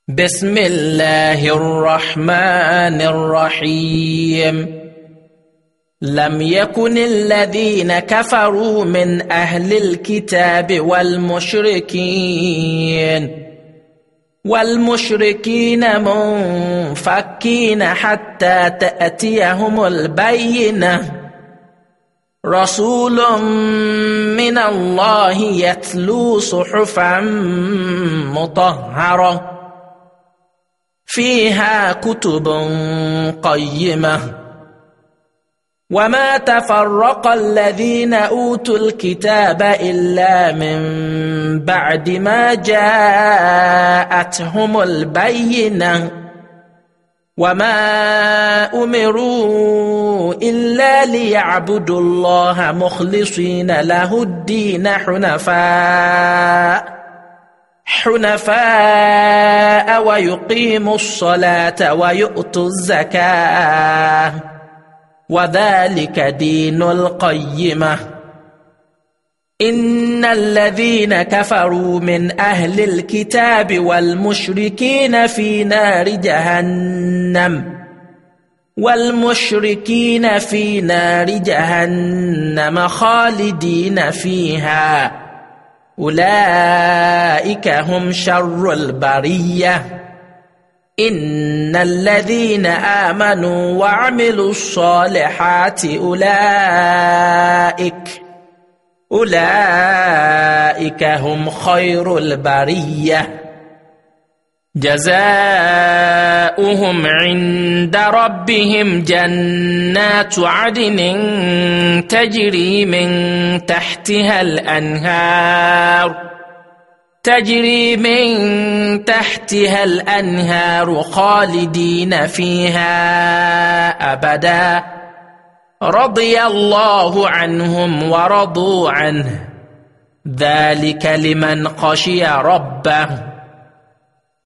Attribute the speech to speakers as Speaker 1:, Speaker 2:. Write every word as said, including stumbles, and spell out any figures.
Speaker 1: بسم الله الرحمن الرحيم. لم يكن الذين كفروا من أهل الكتاب والمشركين والمشركين منفكين حتى تأتيهم البينة، رسول من الله يتلو صحفا مطهرة فيها كتب قيمة. وما تفرق الذين أوتوا الكتاب إلا من بعد ما جاءتهم البينة، وما أمروا إلا ليعبدوا الله مخلصين له الدين حنفاء حنفاء ويقيموا الصلاة ويؤتوا الزكاة، وذلك دين القيمة. إن الذين كفروا من أهل الكتاب والمشركين في نار جهنم والمشركين في نار جهنم خالدين فيها، أولئك هم شر البرية. إن الذين آمنوا وعملوا الصالحات أولئك أولئك هم خير البرية، جزاؤهم عند ربهم جنات عدن تجري من تحتها الأنهار تجري من تحتها الأنهار خالدين فيها أبدا، رضي الله عنهم ورضوا عنه، ذلك لمن خشي ربه.